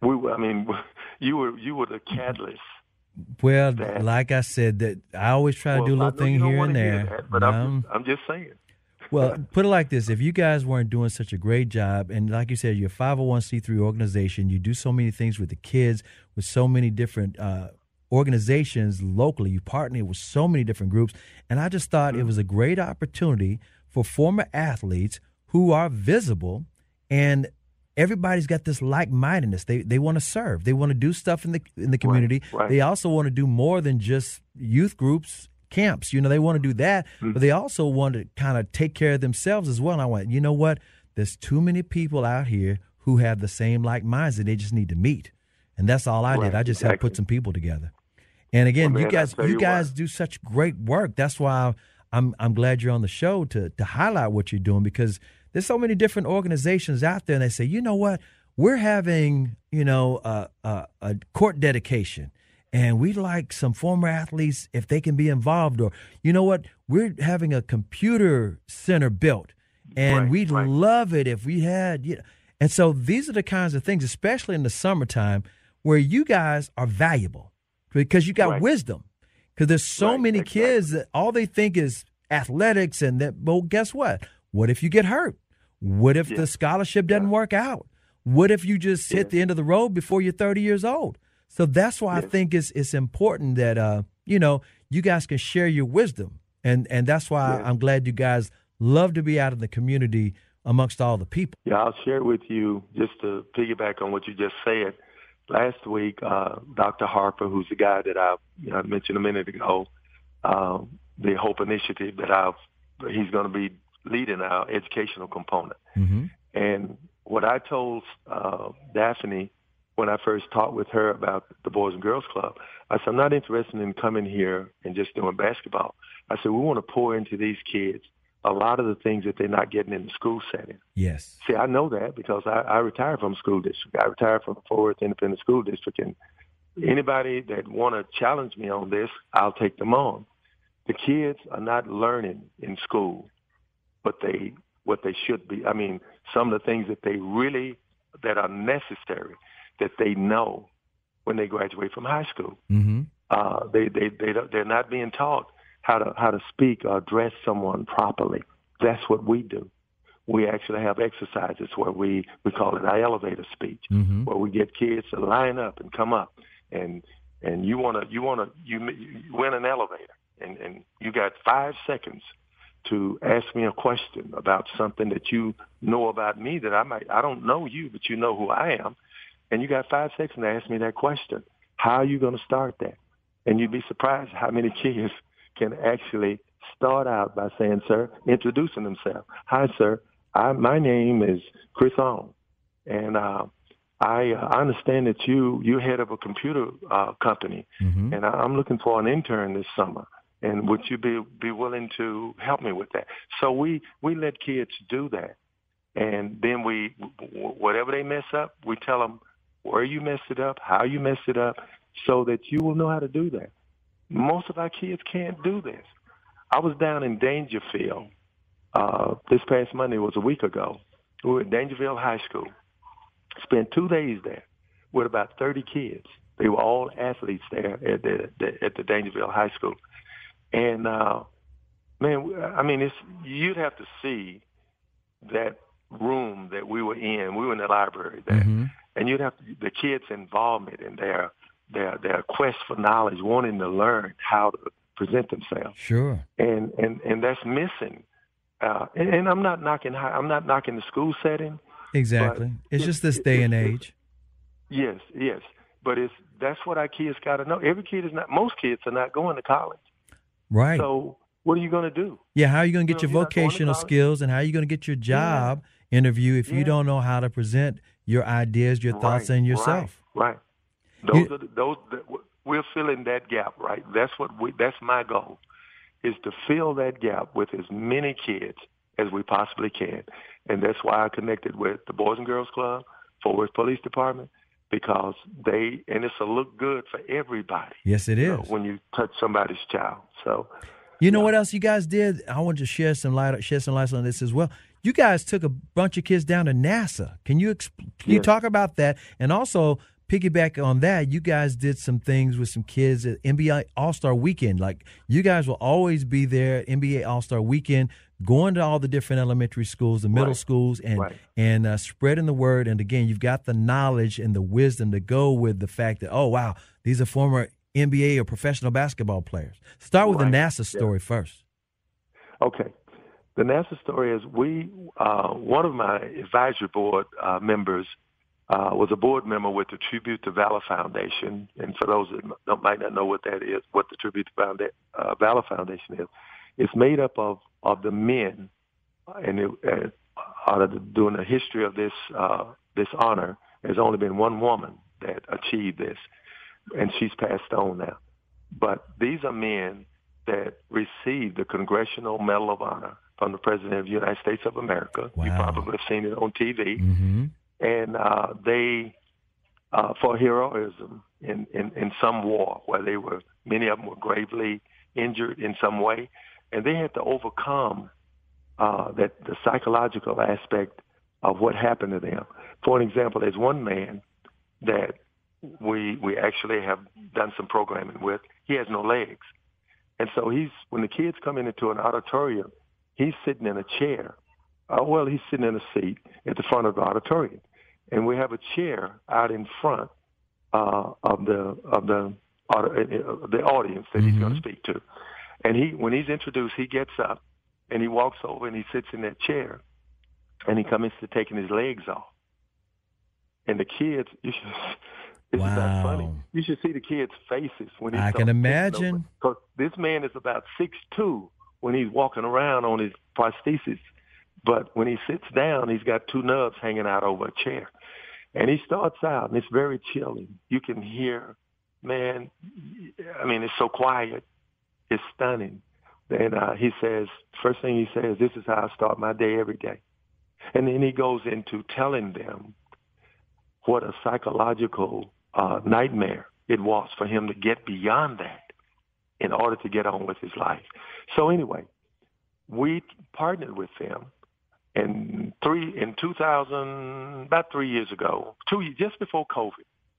I mean, you were the catalyst.
Well, like I said, that I always try to do a little thing here and there.
But I'm just saying.
Well, put it like this. If you guys weren't doing such a great job, and like you said, you're a 501c3 organization, you do so many things with the kids, with so many different organizations locally, you partner with so many different groups, and I just thought it was a great opportunity for former athletes who are visible, and everybody's got this like-mindedness. They want to serve. They want to do stuff in the community.
Right.
They also want to do more than just youth groups, camps. They want to do that, but they also want to kind of take care of themselves as well. And I went, you know what? There's too many people out here who have the same like minds that they just need to meet. And that's all I did. I just helped put some people together. And again, you guys do such great work. That's why I'm glad you're on the show to highlight what you're doing, because there's so many different organizations out there, and they say, you know what? We're having, a court dedication, and we'd like some former athletes, if they can be involved, or, you know what, we're having a computer center built, and we'd love it if we had, And so these are the kinds of things, especially in the summertime, where you guys are valuable because you got wisdom. Because there's so many kids that all they think is athletics, and that, well, guess what? What if you get hurt? What if the scholarship doesn't work out? What if you just hit the end of the road before you're 30 years old? So that's why I think it's important that, you guys can share your wisdom. And that's why I'm glad you guys love to be out in the community amongst all the people.
Yeah, I'll share with you, just to piggyback on what you just said. Last week, Dr. Harper, who's the guy that I mentioned a minute ago, the HOPE initiative that he's going to be leading our educational component.
Mm-hmm.
And what I told Daphne when I first talked with her about the Boys and Girls Club, I said, I'm not interested in coming here and just doing basketball. I said, we want to pour into these kids a lot of the things that they're not getting in the school setting.
Yes.
See, I know that because I retired from a school district. I retired from the Fort Worth Independent School District, and anybody that want to challenge me on this, I'll take them on. The kids are not learning in school what they should be. I mean, some of the things that are necessary that they know when they graduate from high school.
Mm-hmm.
They're not being taught how to speak or address someone properly. That's what we do. We actually have exercises where we call it our elevator speech, where we get kids to line up and come up, and you win an elevator, and you got 5 seconds to ask me a question about something that you know about me that I don't know you, but you know who I am, and you got 5 seconds to ask me that question. How are you going to start that? And you'd be surprised how many kids can actually start out by saying, sir, introducing themselves. Hi, sir. My name is Chris Ong, and I understand that you're head of a computer company, and I'm looking for an intern this summer. And would you be willing to help me with that? So we let kids do that, and then whatever they mess up, we tell them where you messed it up, how you messed it up, so that you will know how to do that. Most of our kids can't do this. I was down in Dangerfield. This past Monday was a week ago. We were at Dangerfield High School. Spent 2 days there with about 30 kids. They were all athletes there at the Dangerfield High School. And, man, I mean, you'd have to see that room that we were in. We were in the library there. And you'd have the kids' involvement in their quest for knowledge, wanting to learn how to present themselves.
Sure.
And that's missing. And I'm not knocking the school setting.
Exactly. It's just this day and age.
Yes. But that's what our kids got to know. Most kids are not going to college.
Right.
So what are you going to do?
Yeah, how are you going to get your vocational skills, and how are you going to get your job interview if you don't know how to present your ideas, your thoughts, and yourself?
Right. We're filling that gap, right? That's my goal, is to fill that gap with as many kids as we possibly can. And that's why I connected with the Boys and Girls Club, Fort Worth Police Department, because and it's a look good for everybody.
Yes, it is.
When you touch somebody's child. So
You know what else you guys did? I want to shed some light on this as well. You guys took a bunch of kids down to NASA. Can you talk about that? And also piggyback on that, you guys did some things with some kids at NBA All-Star Weekend. Like, you guys will always be there, NBA All-Star Weekend, going to all the different elementary schools, the middle schools, and spreading the word. And again, you've got the knowledge and the wisdom to go with the fact that, oh, wow, these are former NBA or professional basketball players. Start with the NASA story first.
Okay. The NASA story is one of my advisory board members was a board member with the Tribute to Valor Foundation. And for those that might not know what that is, what the Tribute to Valor Foundation is, it's made up of the men, and during the history of this honor, there's only been one woman that achieved this, and she's passed on now. But these are men that received the Congressional Medal of Honor from the President of the United States of America. Wow. You probably have seen it on TV.
Mm-hmm.
And they, for heroism in some war where many of them were gravely injured in some way, and they had to overcome the psychological aspect of what happened to them. For an example, there's one man that we actually have done some programming with. He has no legs. And so when the kids come into an auditorium, he's sitting in a chair. He's sitting in a seat at the front of the auditorium. And we have a chair out in front of the audience that he's going to speak to. And when he's introduced, he gets up and he walks over and he sits in that chair, and he comes to taking his legs off. And the kids, this is not funny. You should see the kids' faces when I
can imagine.
Because this man is about 6'2" when he's walking around on his prosthesis. But when he sits down, he's got two nubs hanging out over a chair. And he starts out, and it's very chilling. You can hear, man, I mean, it's so quiet. It's stunning. And he says, first thing he says, this is how I start my day every day. And then he goes into telling them what a psychological nightmare it was for him to get beyond that in order to get on with his life. So anyway, we partnered with them. And in 2000, about 3 years ago, just before COVID,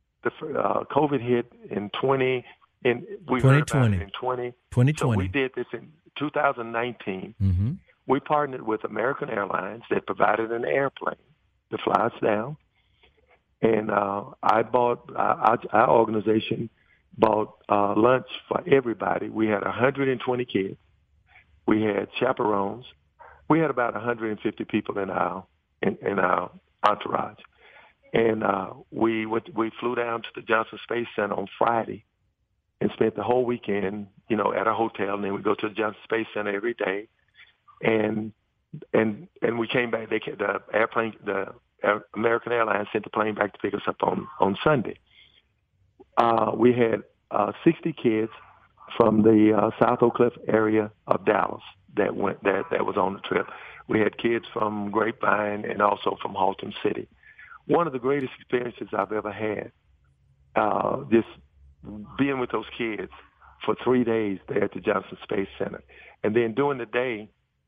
COVID hit in 2020. Heard about it in 2020. So we did this in 2019.
Mm-hmm.
We partnered with American Airlines that provided an airplane to fly us down. And our organization bought lunch for everybody. We had 120 kids. We had chaperones. We had about 150 people in our entourage, and we flew down to the Johnson Space Center on Friday, and spent the whole weekend, at a hotel. And then we go to the Johnson Space Center every day, and we came back. The American Airlines sent the plane back to pick us up on Sunday. We had 60 kids from the South Oak Cliff area of Dallas that was on the trip. We had kids from Grapevine and also from Haltom City. One of the greatest experiences I've ever had, just being with those kids for 3 days there at the Johnson Space Center. And then during the day,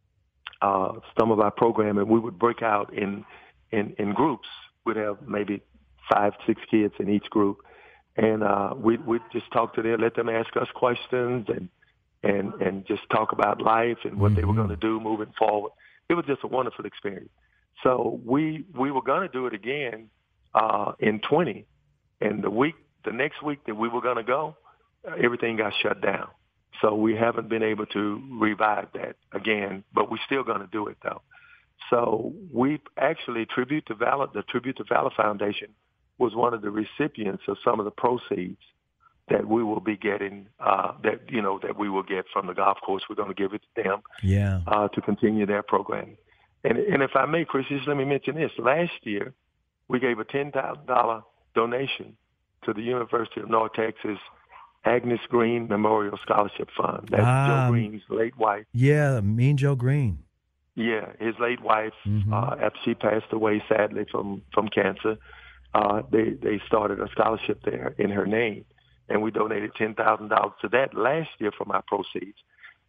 some of our programming, we would break out in groups. We'd have maybe 5, 6 kids in each group. And we'd just talk to them, let them ask us questions, and just talk about life and what they were going to do moving forward. It was just a wonderful experience. So we were going to do it again in 20, and the next week that we were going to go, everything got shut down. So we haven't been able to revive that again, but we're still going to do it though. So we actually the Tribute to Valor Foundation was one of the recipients of some of the proceeds that we will be getting, that we will get from the golf course. We're going to give it to them to continue their programming. And if I may, Chris, just let me mention this. Last year, we gave a $10,000 donation to the University of North Texas Agnes Green Memorial Scholarship Fund. That's Joe Green's late wife.
Yeah, Mean Joe Green.
Yeah, his late wife, after she passed away, sadly, from cancer, they started a scholarship there in her name. And we donated $10,000 to that last year from our proceeds.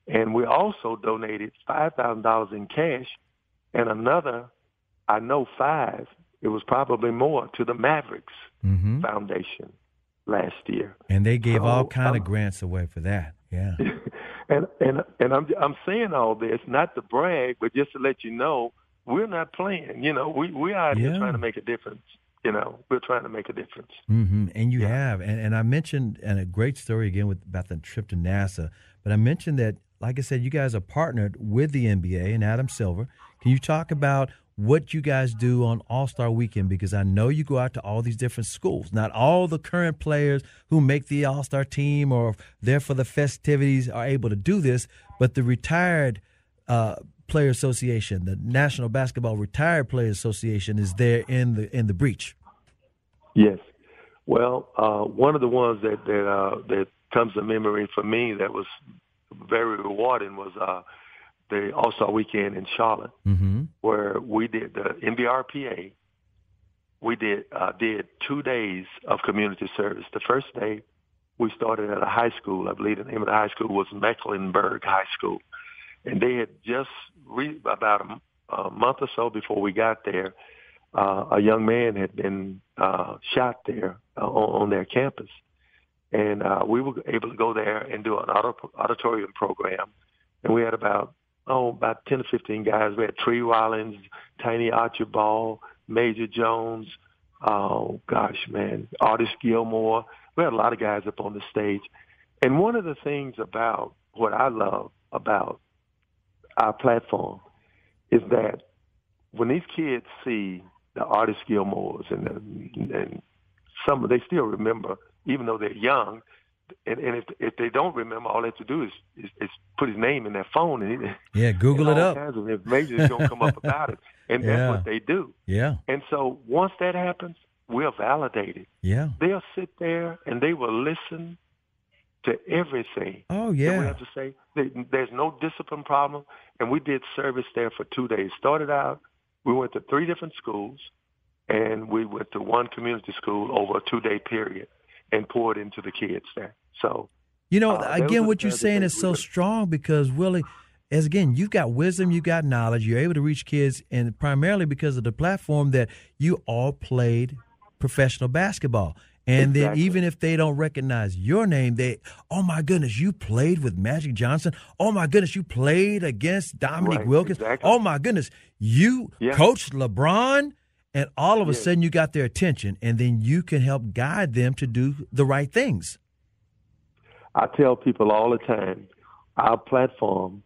And we also donated $5,000 in cash and another, I know 5, it was probably more, to the Mavericks Foundation last year.
And they gave all kind of grants away for that. Yeah.
and I'm saying all this not to brag, but just to let you know we're not playing. You know, we are out here trying to make a difference. You know, we're trying to make a difference.
And you have. And I mentioned, and a great story again about the trip to NASA, but I mentioned that, like I said, you guys are partnered with the NBA and Adam Silver. Can you talk about what you guys do on All-Star Weekend? Because I know you go out to all these different schools. Not all the current players who make the All-Star team or there for the festivities are able to do this, but the retired Player Association, the National Basketball Retired Players Association, is there in the breach.
Yes. Well, one of the ones that comes to memory for me that was very rewarding was the All-Star Weekend in Charlotte, where we did the NBRPA. We did 2 days of community service. The first day, we started at a high school. I believe the name of the high school was Mecklenburg High School. And they had just, about a month or so before we got there, a young man had been shot there on their campus. And we were able to go there and do an auditorium program. And we had about 10 to 15 guys. We had Tree Rollins, Tiny Archibald, Major Jones, Artis Gilmore. We had a lot of guys up on the stage. And one of the things about what I love about our platform is that when these kids see the Artis Gilmores and some, they still remember, even though they're young. And if they don't remember, all they have to do is put his name in their phone and
Google it up.
All kinds of information is going to come up about it, and that's what they do.
Yeah.
And so once that happens, we're validated.
Yeah.
They'll sit there and they will listen to everything.
Oh yeah.
That we have to say. There's no discipline problem, and we did service there for 2 days. Started out, we went to 3 different schools, and we went to one community school over a 2-day period and poured into the kids there. So,
again, what you're saying is so strong because, Willie, as again, you've got wisdom, you've got knowledge, you're able to reach kids, and primarily because of the platform that you all played professional basketball. And then even if they don't recognize your name, oh, my goodness, you played with Magic Johnson. Oh, my goodness, you played against Dominique Wilkins.
Exactly.
Oh, my goodness, you coached LeBron. And all of a sudden you got their attention, and then you can help guide them to do the right things.
I tell people all the time, our platform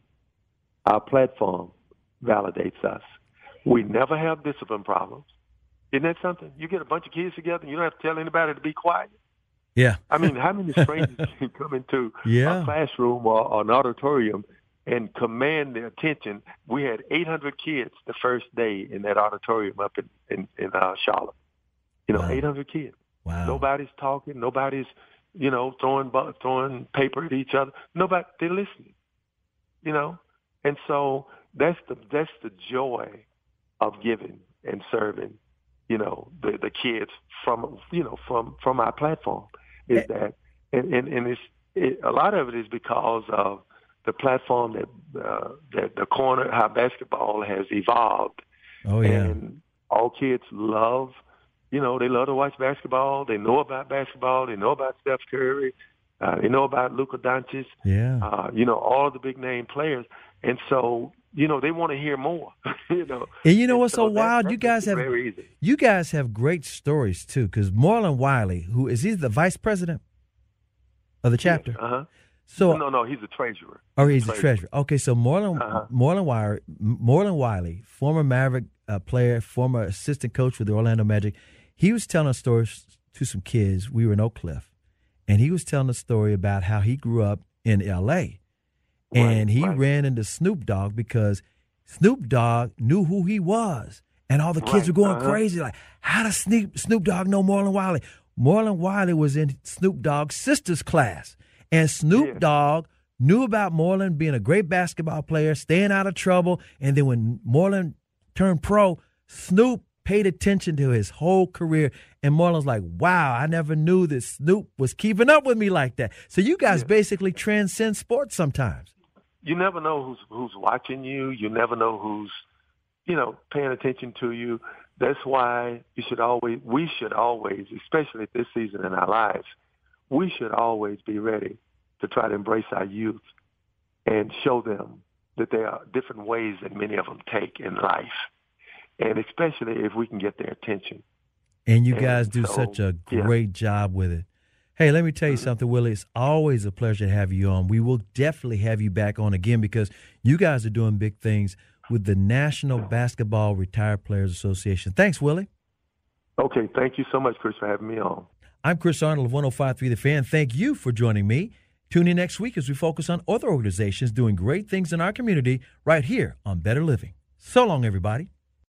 validates us. We never have discipline problems. Isn't that something? You get a bunch of kids together and you don't have to tell anybody to be quiet.
Yeah.
I mean, how many strangers can come into a classroom or an auditorium and command their attention? We had 800 kids the first day in that auditorium up in Charlotte. 800 kids.
Wow.
Nobody's talking. Nobody's, throwing paper at each other. Nobody. They're listening. And so that's the joy of giving and serving. The kids from our platform is that, and a lot of it is because of the platform that the corner, how basketball has evolved.
Oh, yeah.
And all kids love, they love to watch basketball. They know about basketball. They know about Steph Curry. They know about Luka Doncic.
Yeah.
All of the big name players. And so, they want to hear more.
And what's so wild? You guys have great stories too. Because Marlon Wiley, who is he the vice president of the chapter?
Yes, uh-huh.
So
no, he's the treasurer.
Oh, he's the treasurer. Okay, so Marlon Wiley, former Maverick player, former assistant coach with the Orlando Magic, he was telling a story to some kids. We were in Oak Cliff, and he was telling a story about how he grew up in L.A. And he ran into Snoop Dogg because Snoop Dogg knew who he was, and all the kids were going crazy. Like, how does Snoop Dogg know Marlon Wiley? Marlon Wiley was in Snoop Dogg's sister's class. And Snoop Dogg knew about Marlon being a great basketball player, staying out of trouble. And then when Marlon turned pro, Snoop paid attention to his whole career. And Marlon's like, wow, I never knew that Snoop was keeping up with me like that. So you guys basically transcend sports sometimes.
you never know who's watching you. You never know who's, paying attention to you. That's why we should always, especially at this season in our lives, we should always be ready to try to embrace our youth and show them that there are different ways that many of them take in life, and especially if we can get their attention.
And you guys do such a great job with it. Hey, let me tell you something, Willie. It's always a pleasure to have you on. We will definitely have you back on again because you guys are doing big things with the National Basketball Retired Players Association. Thanks, Willie.
Okay, thank you so much, Chris, for having me on.
I'm Chris Arnold of 105.3 The Fan. Thank you for joining me. Tune in next week as we focus on other organizations doing great things in our community right here on Better Living. So long, everybody.